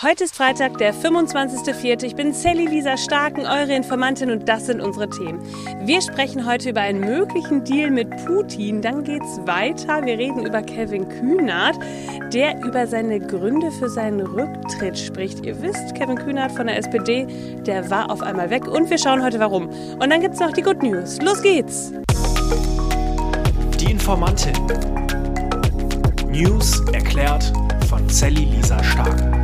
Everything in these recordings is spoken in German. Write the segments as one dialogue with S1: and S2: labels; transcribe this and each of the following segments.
S1: Heute ist Freitag, der 25.04. Ich bin Sally Lisa Starken, eure Informantin, und das sind unsere Themen. Wir sprechen heute über einen möglichen Deal mit Putin. Dann geht's weiter. Wir reden über Kevin Kühnert, der über seine Gründe für seinen Rücktritt spricht. Ihr wisst, Kevin Kühnert von der SPD, der war auf einmal weg. Und wir schauen heute warum. Und dann gibt's noch die Good News. Los geht's!
S2: Die Informantin. News erklärt von Sally Lisa Starken.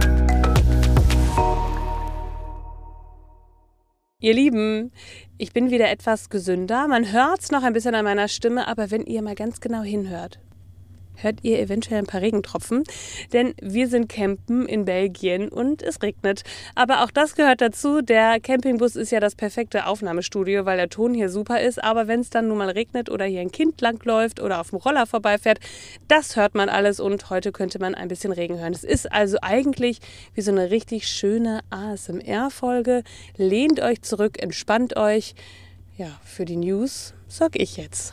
S1: Ihr Lieben, ich bin wieder etwas gesünder. Man hört's noch ein bisschen an meiner Stimme, aber wenn ihr mal ganz genau hinhört, hört ihr eventuell ein paar Regentropfen, denn wir sind campen in Belgien und es regnet. Aber auch das gehört dazu. Der Campingbus ist ja das perfekte Aufnahmestudio, weil der Ton hier super ist. Aber wenn es dann nun mal regnet oder hier ein Kind langläuft oder auf dem Roller vorbeifährt, das hört man alles und heute könnte man ein bisschen Regen hören. Es ist also eigentlich wie so eine richtig schöne ASMR-Folge. Lehnt euch zurück, entspannt euch. Ja, für die News sag ich jetzt.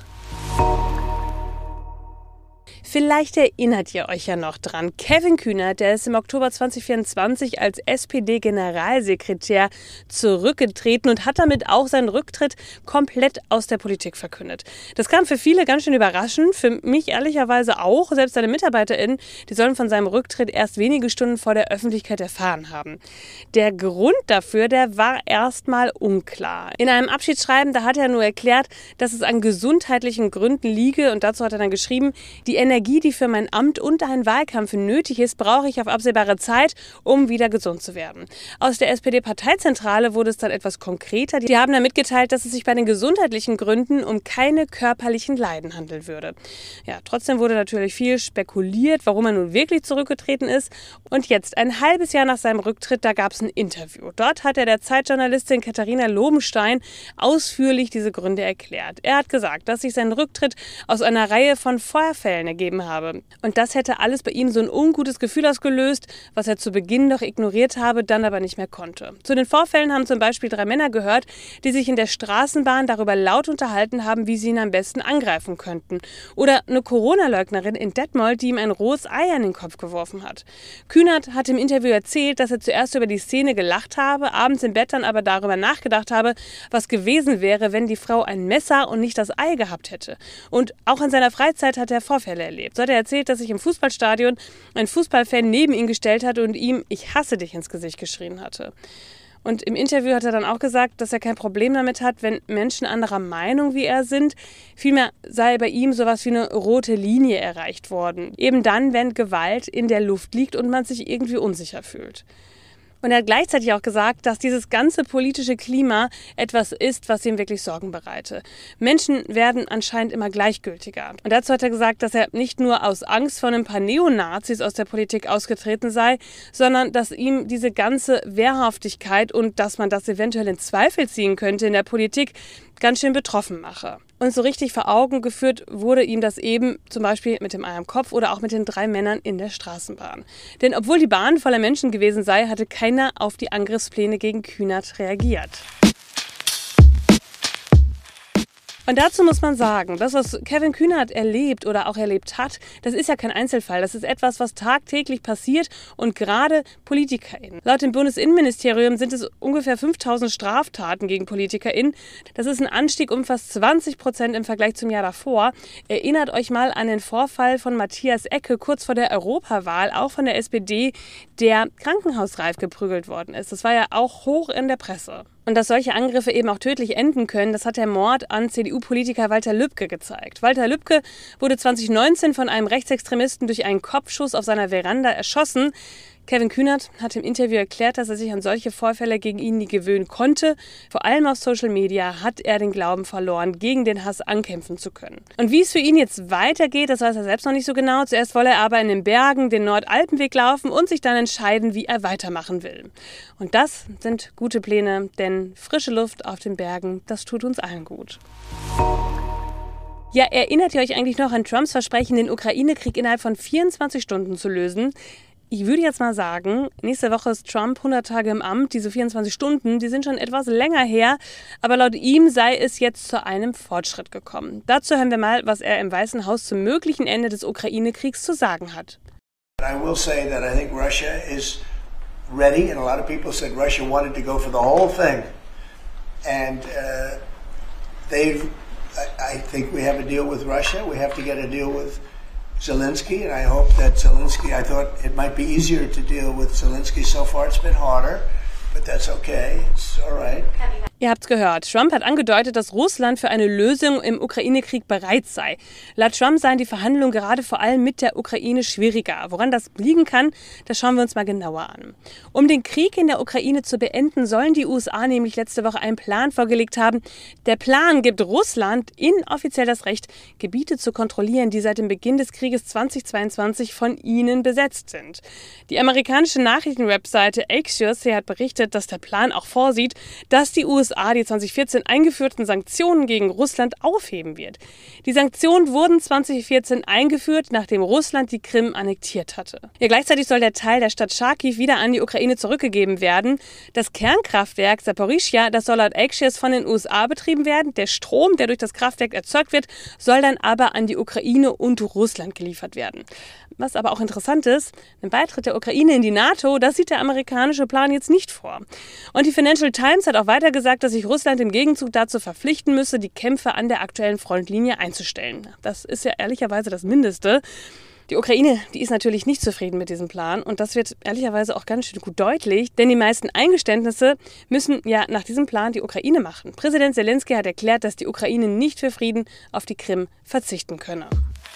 S1: Vielleicht erinnert ihr euch ja noch dran. Kevin Kühnert, der ist im Oktober 2024 als SPD-Generalsekretär zurückgetreten und hat damit auch seinen Rücktritt komplett aus der Politik verkündet. Das kam für viele ganz schön überraschend, für mich ehrlicherweise auch. Selbst seine MitarbeiterInnen, die sollen von seinem Rücktritt erst wenige Stunden vor der Öffentlichkeit erfahren haben. Der Grund dafür, der war erstmal unklar. In einem Abschiedsschreiben, da hat er nur erklärt, dass es an gesundheitlichen Gründen liege, und dazu hat er dann geschrieben, die Energie, die für mein Amt und einen Wahlkampf nötig ist, brauche ich auf absehbare Zeit, um wieder gesund zu werden. Aus der SPD-Parteizentrale wurde es dann etwas konkreter. Die haben dann mitgeteilt, dass es sich bei den gesundheitlichen Gründen um keine körperlichen Leiden handeln würde. Ja, trotzdem wurde natürlich viel spekuliert, warum er nun wirklich zurückgetreten ist. Und jetzt, ein halbes Jahr nach seinem Rücktritt, da gab es ein Interview. Dort hat er der Zeitjournalistin Katharina Lobenstein ausführlich diese Gründe erklärt. Er hat gesagt, dass sich sein Rücktritt aus einer Reihe von Vorfällen ergeben habe. Und das hätte alles bei ihm so ein ungutes Gefühl ausgelöst, was er zu Beginn noch ignoriert habe, dann aber nicht mehr konnte. Zu den Vorfällen haben zum Beispiel 3 Männer gehört, die sich in der Straßenbahn darüber laut unterhalten haben, wie sie ihn am besten angreifen könnten. Oder eine Corona-Leugnerin in Detmold, die ihm ein rohes Ei an den Kopf geworfen hat. Kühnert hat im Interview erzählt, dass er zuerst über die Szene gelacht habe, abends im Bett dann aber darüber nachgedacht habe, was gewesen wäre, wenn die Frau ein Messer und nicht das Ei gehabt hätte. Und auch in seiner Freizeit hat er Vorfälle erlebt. So hat er erzählt, dass sich im Fußballstadion ein Fußballfan neben ihn gestellt hat und ihm „Ich hasse dich" ins Gesicht geschrien hatte. Und im Interview hat er dann auch gesagt, dass er kein Problem damit hat, wenn Menschen anderer Meinung wie er sind. Vielmehr sei bei ihm sowas wie eine rote Linie erreicht worden. Eben dann, wenn Gewalt in der Luft liegt und man sich irgendwie unsicher fühlt. Und er hat gleichzeitig auch gesagt, dass dieses ganze politische Klima etwas ist, was ihm wirklich Sorgen bereite. Menschen werden anscheinend immer gleichgültiger. Und dazu hat er gesagt, dass er nicht nur aus Angst vor ein paar Neonazis aus der Politik ausgetreten sei, sondern dass ihm diese ganze Wehrhaftigkeit und dass man das eventuell in Zweifel ziehen könnte in der Politik ganz schön betroffen mache. Und so richtig vor Augen geführt wurde ihm das eben zum Beispiel mit dem Ei am Kopf oder auch mit den 3 Männern in der Straßenbahn. Denn obwohl die Bahn voller Menschen gewesen sei, hatte keiner auf die Angriffspläne gegen Kühnert reagiert. Und dazu muss man sagen, das, was Kevin Kühnert erlebt oder auch erlebt hat, das ist ja kein Einzelfall. Das ist etwas, was tagtäglich passiert und gerade PolitikerInnen. Laut dem Bundesinnenministerium sind es ungefähr 5000 Straftaten gegen PolitikerInnen. Das ist ein Anstieg um fast 20% im Vergleich zum Jahr davor. Erinnert euch mal an den Vorfall von Matthias Ecke kurz vor der Europawahl, auch von der SPD, der krankenhausreif geprügelt worden ist. Das war ja auch hoch in der Presse. Und dass solche Angriffe eben auch tödlich enden können, das hat der Mord an CDU-Politiker Walter Lübcke gezeigt. Walter Lübcke wurde 2019 von einem Rechtsextremisten durch einen Kopfschuss auf seiner Veranda erschossen. Kevin Kühnert hat im Interview erklärt, dass er sich an solche Vorfälle gegen ihn nie gewöhnen konnte. Vor allem auf Social Media hat er den Glauben verloren, gegen den Hass ankämpfen zu können. Und wie es für ihn jetzt weitergeht, das weiß er selbst noch nicht so genau. Zuerst wolle er aber in den Bergen den Nordalpenweg laufen und sich dann entscheiden, wie er weitermachen will. Und das sind gute Pläne, denn frische Luft auf den Bergen, das tut uns allen gut. Ja, erinnert ihr euch eigentlich noch an Trumps Versprechen, den Ukraine-Krieg innerhalb von 24 Stunden zu lösen? Ich würde jetzt mal sagen, nächste Woche ist Trump 100 Tage im Amt. Diese 24 Stunden, die sind schon etwas länger her. Aber laut ihm sei es jetzt zu einem Fortschritt gekommen. Dazu hören wir mal, was er im Weißen Haus zum möglichen Ende des Ukraine-Kriegs zu sagen hat.
S3: I will say that I think Russia is ready, and a lot of people said Russia wanted to go for the whole thing. And I think we have a deal with Russia. We have to get a deal with Zelensky, and I hope that Zelensky, I thought it might be easier to deal with Zelensky. So far it's been harder, but that's okay. It's all right.
S1: Ihr habt's gehört. Trump hat angedeutet, dass Russland für eine Lösung im Ukraine-Krieg bereit sei. Laut Trump seien die Verhandlungen gerade vor allem mit der Ukraine schwieriger. Woran das liegen kann, das schauen wir uns mal genauer an. Um den Krieg in der Ukraine zu beenden, sollen die USA nämlich letzte Woche einen Plan vorgelegt haben. Der Plan gibt Russland inoffiziell das Recht, Gebiete zu kontrollieren, die seit dem Beginn des Krieges 2022 von ihnen besetzt sind. Die amerikanische Nachrichtenwebseite Axios hat berichtet, dass der Plan auch vorsieht, dass die USA die 2014 eingeführten Sanktionen gegen Russland aufheben wird. Die Sanktionen wurden 2014 eingeführt, nachdem Russland die Krim annektiert hatte. Ja, gleichzeitig soll der Teil der Stadt Charkiw wieder an die Ukraine zurückgegeben werden. Das Kernkraftwerk Saporischschja, das soll laut Axios von den USA betrieben werden. Der Strom, der durch das Kraftwerk erzeugt wird, soll dann aber an die Ukraine und Russland geliefert werden. Was aber auch interessant ist, ein Beitritt der Ukraine in die NATO, das sieht der amerikanische Plan jetzt nicht vor. Und die Financial Times hat auch weiter gesagt, dass sich Russland im Gegenzug dazu verpflichten müsse, die Kämpfe an der aktuellen Frontlinie einzustellen. Das ist ja ehrlicherweise das Mindeste. Die Ukraine, die ist natürlich nicht zufrieden mit diesem Plan und das wird ehrlicherweise auch ganz schön gut deutlich, denn die meisten Eingeständnisse müssen ja nach diesem Plan die Ukraine machen. Präsident Zelensky hat erklärt, dass die Ukraine nicht für Frieden auf die Krim verzichten könne.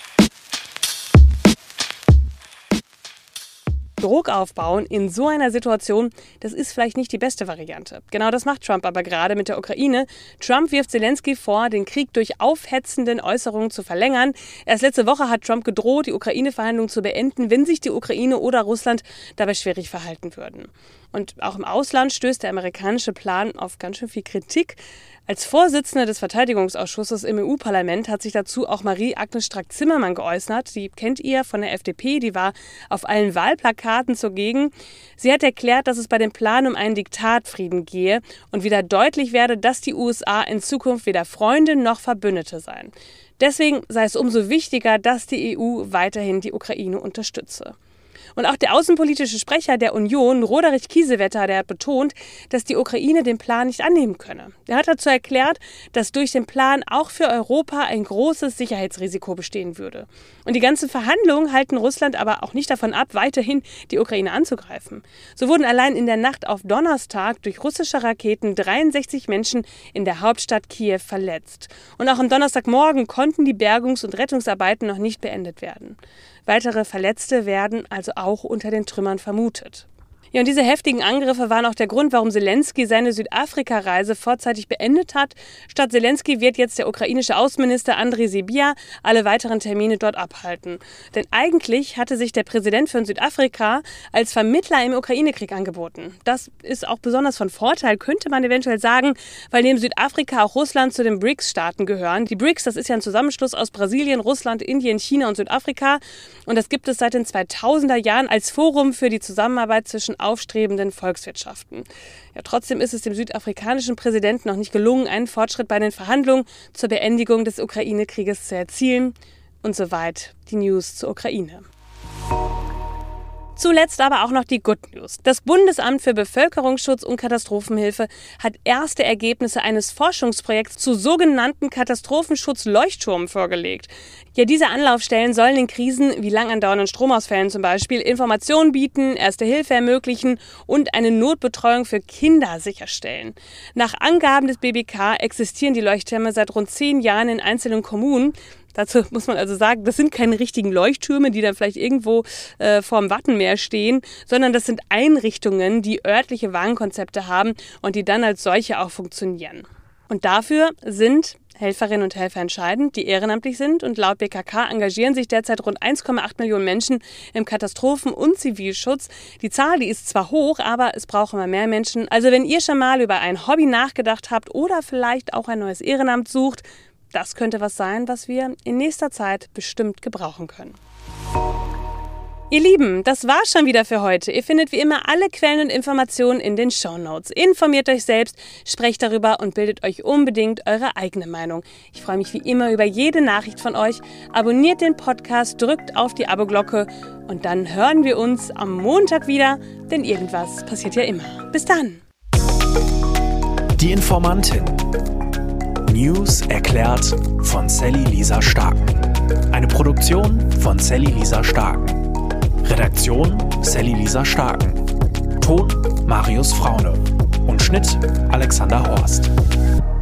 S1: Druck aufbauen in so einer Situation, das ist vielleicht nicht die beste Variante. Genau das macht Trump aber gerade mit der Ukraine. Trump wirft Zelensky vor, den Krieg durch aufhetzenden Äußerungen zu verlängern. Erst letzte Woche hat Trump gedroht, die Ukraine-Verhandlungen zu beenden, wenn sich die Ukraine oder Russland dabei schwierig verhalten würden. Und auch im Ausland stößt der amerikanische Plan auf ganz schön viel Kritik. Als Vorsitzende des Verteidigungsausschusses im EU-Parlament hat sich dazu auch Marie-Agnes Strack-Zimmermann geäußert. Die kennt ihr von der FDP, die war auf allen Wahlplakaten zugegen. Sie hat erklärt, dass es bei dem Plan um einen Diktatfrieden gehe und wieder deutlich werde, dass die USA in Zukunft weder Freunde noch Verbündete seien. Deswegen sei es umso wichtiger, dass die EU weiterhin die Ukraine unterstütze. Und auch der außenpolitische Sprecher der Union, Roderich Kiesewetter, der hat betont, dass die Ukraine den Plan nicht annehmen könne. Er hat dazu erklärt, dass durch den Plan auch für Europa ein großes Sicherheitsrisiko bestehen würde. Und die ganzen Verhandlungen halten Russland aber auch nicht davon ab, weiterhin die Ukraine anzugreifen. So wurden allein in der Nacht auf Donnerstag durch russische Raketen 63 Menschen in der Hauptstadt Kiew verletzt. Und auch am Donnerstagmorgen konnten die Bergungs- und Rettungsarbeiten noch nicht beendet werden. Weitere Verletzte werden also auch unter den Trümmern vermutet. Ja, und diese heftigen Angriffe waren auch der Grund, warum Zelensky seine Südafrika-Reise vorzeitig beendet hat. Statt Zelensky wird jetzt der ukrainische Außenminister Andriy Sybiha alle weiteren Termine dort abhalten. Denn eigentlich hatte sich der Präsident von Südafrika als Vermittler im Ukraine-Krieg angeboten. Das ist auch besonders von Vorteil, könnte man eventuell sagen, weil neben Südafrika auch Russland zu den BRICS-Staaten gehören. Die BRICS, das ist ja ein Zusammenschluss aus Brasilien, Russland, Indien, China und Südafrika. Und das gibt es seit den 2000er Jahren als Forum für die Zusammenarbeit zwischen aufstrebenden Volkswirtschaften. Ja, trotzdem ist es dem südafrikanischen Präsidenten noch nicht gelungen, einen Fortschritt bei den Verhandlungen zur Beendigung des Ukraine-Krieges zu erzielen. Und soweit die News zur Ukraine. Zuletzt aber auch noch die Good News. Das Bundesamt für Bevölkerungsschutz und Katastrophenhilfe hat erste Ergebnisse eines Forschungsprojekts zu sogenannten Katastrophenschutz-Leuchtturmen vorgelegt. Ja, diese Anlaufstellen sollen in Krisen wie lang andauernden Stromausfällen zum Beispiel Informationen bieten, Erste Hilfe ermöglichen und eine Notbetreuung für Kinder sicherstellen. Nach Angaben des BBK existieren die Leuchttürme seit rund 10 Jahren in einzelnen Kommunen. Dazu muss man also sagen, das sind keine richtigen Leuchttürme, die dann vielleicht irgendwo vorm Wattenmeer stehen, sondern das sind Einrichtungen, die örtliche Warnkonzepte haben und die dann als solche auch funktionieren. Und dafür sind Helferinnen und Helfer entscheidend, die ehrenamtlich sind, und laut BKK engagieren sich derzeit rund 1,8 Millionen Menschen im Katastrophen- und Zivilschutz. Die Zahl, die ist zwar hoch, aber es braucht immer mehr Menschen. Also wenn ihr schon mal über ein Hobby nachgedacht habt oder vielleicht auch ein neues Ehrenamt sucht, das könnte was sein, was wir in nächster Zeit bestimmt gebrauchen können. Ihr Lieben, das war's schon wieder für heute. Ihr findet wie immer alle Quellen und Informationen in den Shownotes. Informiert euch selbst, sprecht darüber und bildet euch unbedingt eure eigene Meinung. Ich freue mich wie immer über jede Nachricht von euch. Abonniert den Podcast, drückt auf die Abo-Glocke und dann hören wir uns am Montag wieder, denn irgendwas passiert ja immer. Bis dann!
S2: Die Informantin. News erklärt von Sally Lisa Starken. Eine Produktion von Sally Lisa Starken. Redaktion Sally Lisa Starken. Ton Marius Fraune. Und Schnitt Alexander Horst.